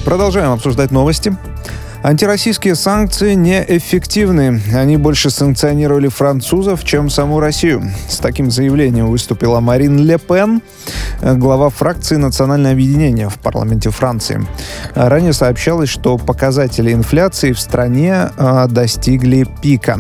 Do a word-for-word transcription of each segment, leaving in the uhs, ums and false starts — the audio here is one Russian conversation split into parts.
Продолжаем обсуждать новости. Антироссийские санкции неэффективны. Они больше санкционировали французов, чем саму Россию. С таким заявлением выступила Марин Ле Пен, глава фракции «Национальное объединение» в парламенте Франции. Ранее сообщалось, что показатели инфляции в стране достигли пика.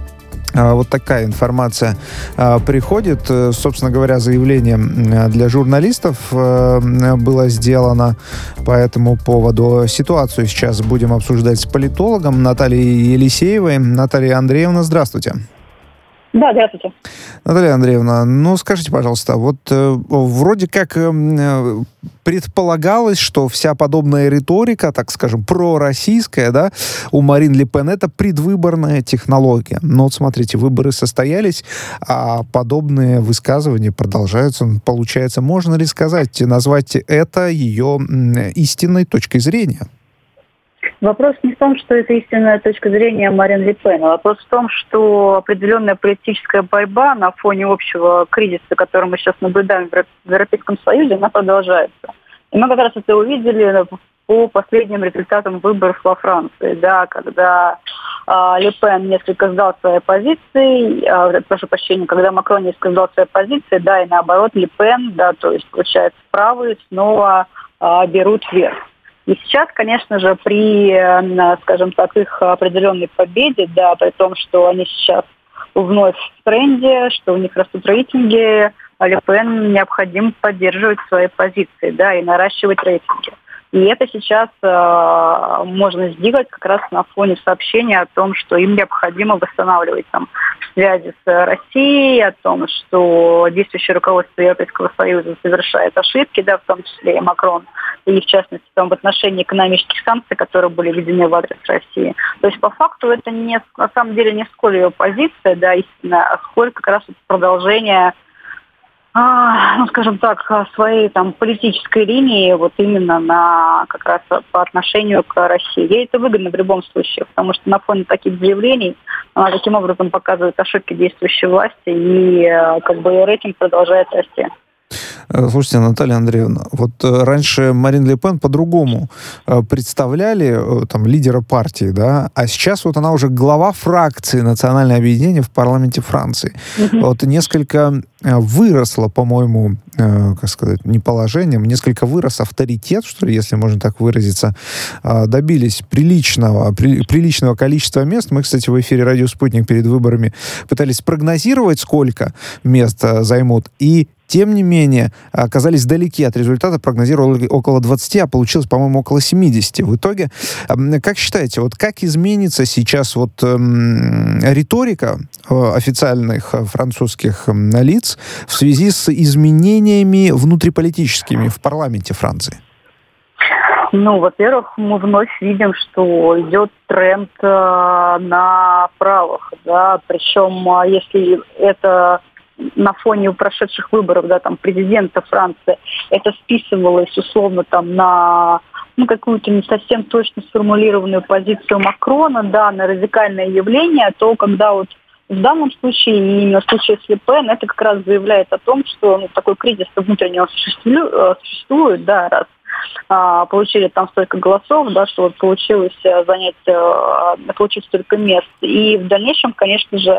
Вот такая информация приходит. Собственно говоря, заявление для журналистов было сделано по этому поводу. Ситуацию сейчас будем обсуждать с политологом Натальей Елисеевой. Наталья Андреевна, здравствуйте. Да, здравствуйте. Наталья Андреевна, ну скажите, пожалуйста, вот э, вроде как э, предполагалось, что вся подобная риторика, так скажем, пророссийская, да, у Марин Ле Пен, это предвыборная технология. Но вот смотрите, выборы состоялись, а подобные высказывания продолжаются. Получается, можно ли сказать, назвать это ее э, истинной точкой зрения? Вопрос не в том, что это истинная точка зрения Марин Ле Пен. Вопрос в том, что определенная политическая борьба на фоне общего кризиса, который мы сейчас наблюдаем в Европейском Союзе, она продолжается. И мы как раз это увидели по последним результатам выборов во Франции, да, когда э, Ле Пен несколько сдал своей позиции, э, прошу прощения, когда Макрон несколько сдал своей позиции, да, и наоборот Ле Пен, да, то есть, получается, правые снова э, берут вверх. И сейчас, конечно же, при, скажем так, их определенной победе, да, при том, что они сейчас вновь в тренде, что у них растут рейтинги, Ле Пен необходимо поддерживать свои позиции, да, и наращивать рейтинги. И это сейчас э, можно сделать как раз на фоне сообщения о том, что им необходимо восстанавливать там связи с Россией, о том, что действующее руководство Европейского Союза совершает ошибки, да, в том числе и Макрон, и в частности там, в отношении экономических санкций, которые были введены в адрес России. То есть по факту это не, на самом деле не сколь ее позиция, да, истинная, а сколь как раз продолжение, а, ну, скажем так, своей там политической линии вот именно на как раз по отношению к России. Ей это выгодно в любом случае, потому что на фоне таких заявлений она таким образом показывает ошибки действующей власти, и как бы рейтинг продолжает расти. Слушайте, Наталья Андреевна, вот раньше Марин Ле Пен по-другому представляли там лидера партии, да, а сейчас вот она уже глава фракции «Национальное объединение» в парламенте Франции. Mm-hmm. Вот несколько выросло, по-моему, э, как сказать, не положением, несколько вырос авторитет, что ли, если можно так выразиться, э, добились приличного, при, приличного количества мест. Мы, кстати, в эфире «Радио Спутник» перед выборами пытались прогнозировать, сколько мест э, займут, и тем не менее, оказались далеки от результата, прогнозировали около двадцати, а получилось, по-моему, около семидесяти. В итоге, как считаете, вот как изменится сейчас вот эм, риторика э, официальных французских э, лиц в связи с изменениями внутриполитическими в парламенте Франции? Ну, во-первых, мы вновь видим, что идет тренд э, на правых, да, причем, если это на фоне прошедших выборов, да, там, президента Франции, это списывалось условно там на ну, какую-то не совсем точно сформулированную позицию Макрона, да, на радикальное явление, то когда вот в данном случае, и именно в случае с Ле Пен, это как раз заявляет о том, что ну, такой кризис внутреннего существует, существует, да, раз а, получили там столько голосов, да, что вот получилось занять, а, получить столько мест. И в дальнейшем, конечно же,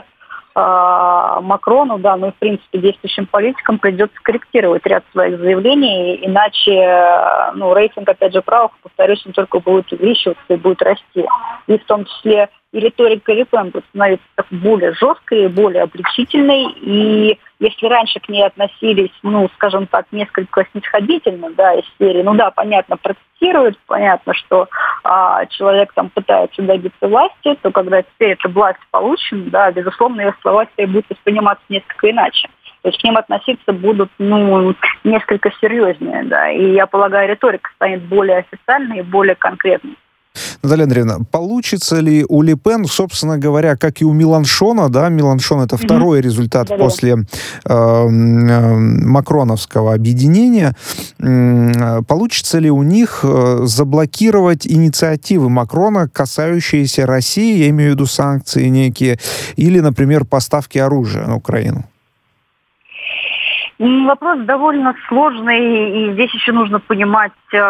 Макрону, да, ну и в принципе действующим политикам придется корректировать ряд своих заявлений, иначе ну, рейтинг, опять же, правых, повторюсь, он только будет увеличиваться и будет расти. И в том числе и риторика Ле Пен будет становиться более жесткой, более обличительной, и если раньше к ней относились, ну, скажем так, несколько снисходительно, да, из серии, ну да, понятно, протестируют, понятно, что а, человек там пытается добиться власти, то когда теперь эта власть получена, да, безусловно, ее слова теперь будут восприниматься несколько иначе. То есть к ним относиться будут, ну, несколько серьезнее, да, и я полагаю, риторика станет более официальной и более конкретной. Наталья Андреевна, получится ли у Ле Пен, собственно говоря, как и у Меланшона, да, Меланшон это mm-hmm. второй результат да, после э, э, макроновского объединения, э, получится ли у них э, заблокировать инициативы Макрона, касающиеся России, я имею в виду санкции некие, или, например, поставки оружия на Украину? Вопрос довольно сложный, и здесь еще нужно понимать,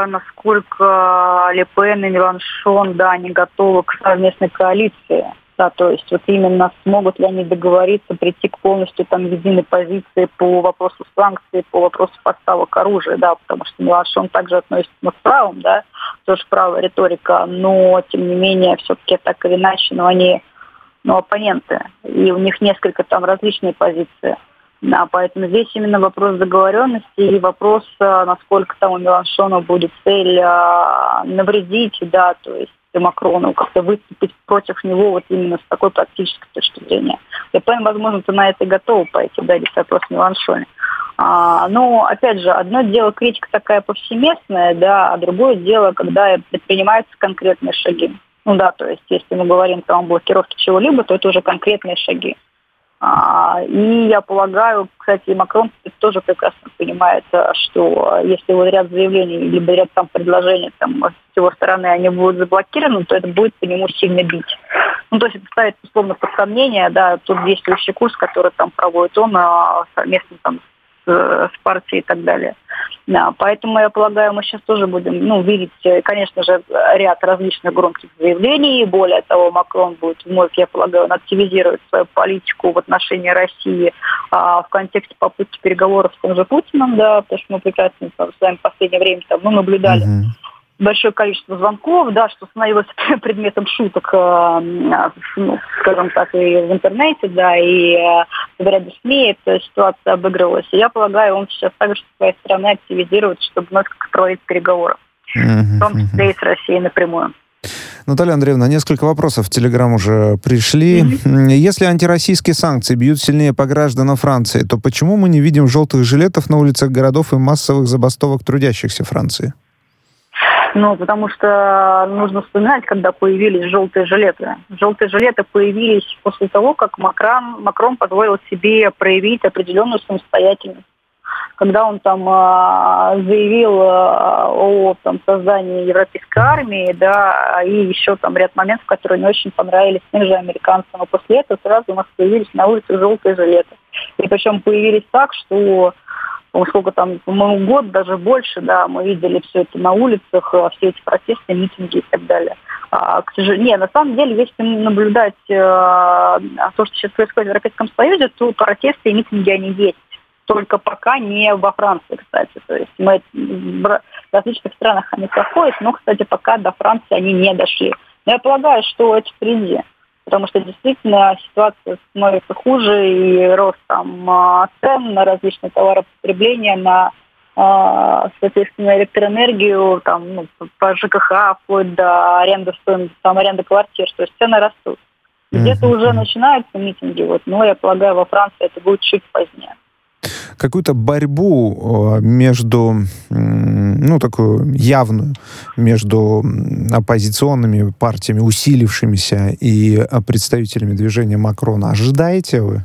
насколько Ле Пен и Меланшон, да, они готовы к совместной коалиции. Да, то есть вот именно смогут ли они договориться, прийти к полностью там единой позиции по вопросу санкций, по вопросу поставок оружия, да, потому что Меланшон также относится к правым, да, тоже правая риторика, но тем не менее все-таки так или иначе, но они, ну, оппоненты, и у них несколько там различные позиции. Да, поэтому здесь именно вопрос договоренности и вопрос, насколько там у Меланшона будет цель а, навредить, да, то есть Макрону, как-то выступить против него вот именно с такой практической точки зрения. Ле Пен, возможно, то на это и готова пойти, да, здесь вопрос в Меланшоне. А, но, опять же, одно дело критика такая повсеместная, да, а другое дело, когда предпринимаются конкретные шаги. Ну да, то есть, если мы говорим там о блокировке чего-либо, то это уже конкретные шаги. А, и я полагаю, кстати, и Макрон тоже прекрасно понимает, что если вот ряд заявлений, либо ряд там предложений там, с его стороны, они будут заблокированы, то это будет по нему сильно бить. Ну, то есть это ставит, условно, под сомнение, да, тот действующий курс, который там проводит он совместно там с, с партией и так далее. Да, поэтому, я полагаю, мы сейчас тоже будем, ну, видеть, конечно же, ряд различных громких заявлений. Более того, Макрон будет вновь, я полагаю, активизировать свою политику в отношении России а, в контексте попытки переговоров с тем же Путиным, да, потому что мы прекрасно там, с вами в последнее время там, ну, наблюдали mm-hmm. большое количество звонков, да, что становилось предметом шуток, ну, скажем так, и в интернете, да, и в ряде СМИ эта ситуация обыгрывалась. И я полагаю, он сейчас также с своей стороны активизирует, чтобы вновь проводить переговоры, mm-hmm. в том числе и с Россией напрямую. Наталья Андреевна, несколько вопросов в Телеграм уже пришли. Mm-hmm. Если антироссийские санкции бьют сильнее по гражданам Франции, то почему мы не видим желтых жилетов на улицах городов и массовых забастовок трудящихся Франции? Ну, потому что нужно вспоминать, когда появились желтые жилеты. Желтые жилеты появились после того, как Макрон, Макрон позволил себе проявить определенную самостоятельность. Когда он там э, заявил э, о там, создании европейской армии, да, и еще там ряд моментов, которые не очень понравились тем же американцам. А после этого сразу у нас появились на улице желтые жилеты. И причем появились так, что сколько там, по-моему, год, даже больше, да, мы видели все это на улицах, все эти протесты, митинги и так далее. А, к сожалению, не, на самом деле, если наблюдать э, то, что сейчас происходит в Европейском Союзе, то протесты и митинги, они есть. Только пока не во Франции, кстати. То есть мы в различных странах они проходят, но, кстати, пока до Франции они не дошли. Но я полагаю, что это впереди. Потому что действительно ситуация становится хуже, и рост там цен на различные товары потребления, на, соответственно, электроэнергию, там, ну, по ЖКХ, вплоть до аренды стоимости, там, аренды квартир, то есть цены растут. Где-то уже начинаются митинги, вот, но я полагаю, во Франции это будет чуть позднее. Какую-то борьбу между, ну, такую явную, между оппозиционными партиями, усилившимися, и представителями движения Макрона ожидаете вы?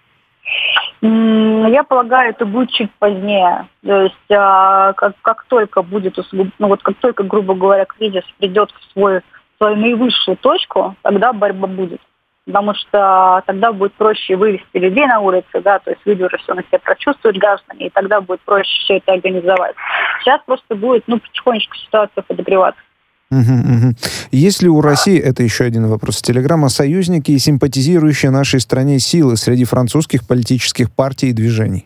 Я полагаю, это будет чуть позднее. То есть, как, как только будет, ну, вот как только, грубо говоря, кризис придет в свой, свою наивысшую точку, тогда борьба будет. Потому что тогда будет проще вывести людей на улицы, да, то есть люди уже все на себя прочувствуют, граждане, и тогда будет проще все это организовать. Сейчас просто будет, ну, потихонечку ситуация подогреваться. Угу, угу. Есть ли у России, это еще один вопрос с Телеграма, союзники и симпатизирующие нашей стране силы среди французских политических партий и движений?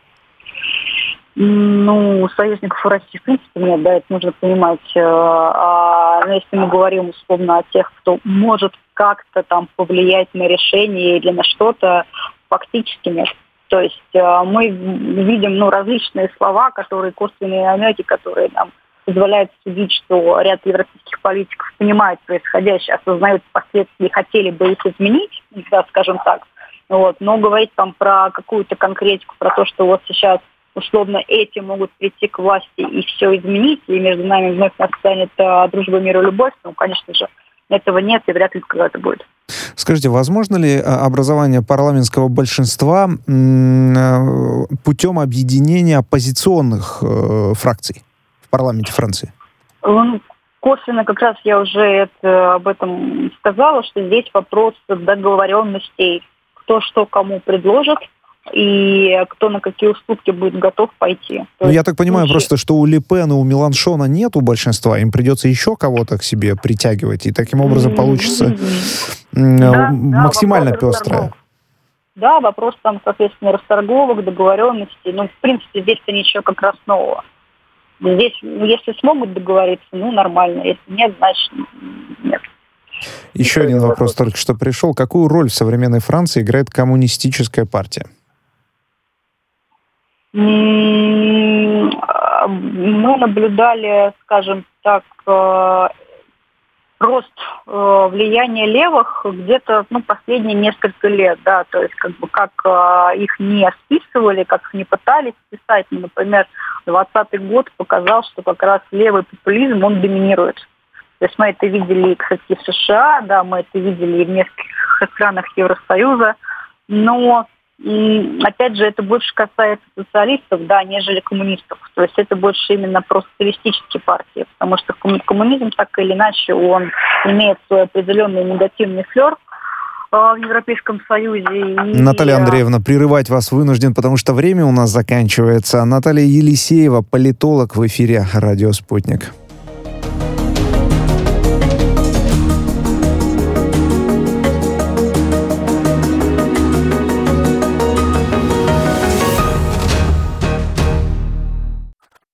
Ну, союзников у России, в принципе, нет, да, это нужно понимать. А, но если мы говорим, условно, о тех, кто может как-то там повлиять на решение или на что-то, фактически нет. То есть мы видим, ну, различные слова, которые косвенные намеки, которые нам позволяют судить, что ряд европейских политиков понимают происходящее, осознают последствия и хотели бы их изменить, да, скажем так. Вот. Но говорить там про какую-то конкретику, про то, что вот сейчас условно эти могут прийти к власти и все изменить, и между нами вновь настанет дружба, мир и любовь, ну, конечно же, этого нет и вряд ли когда-то будет. Скажите, возможно ли образование парламентского большинства путем объединения оппозиционных э, фракций в парламенте Франции? Он косвенно, как раз я уже это, об этом сказала, что здесь вопрос договоренностей, кто что кому предложит, и кто на какие уступки будет готов пойти. Ну, я так понимаю, просто, что у Ле Пен и у Меланшона нету большинства, им придется еще кого-то к себе притягивать, и таким образом получится да, максимально да, пестрое. Да, вопрос там, соответственно, расторговок, договоренностей. Ну, в принципе, здесь-то ничего как раз нового. Здесь, если смогут договориться, ну, нормально. Если нет, значит, нет. Еще один вопрос только что пришел. Какую роль в современной Франции играет коммунистическая партия? Мы наблюдали, скажем так, рост влияния левых где-то, ну, последние несколько лет, да, то есть как бы как их не списывали, как их не пытались списать. Ну, например, двадцатый год показал, что как раз левый популизм, он доминирует. То есть мы это видели, кстати, в США, да, мы это видели и в нескольких странах Евросоюза, но опять же, это больше касается социалистов, да, нежели коммунистов. То есть это больше именно просто социалистические партии, потому что коммунизм, так или иначе, он имеет свой определенный негативный флер в Европейском Союзе. И... Наталья Андреевна, прерывать вас вынужден, потому что время у нас заканчивается. Наталья Елисеева, политолог, в эфире «Радио Спутник».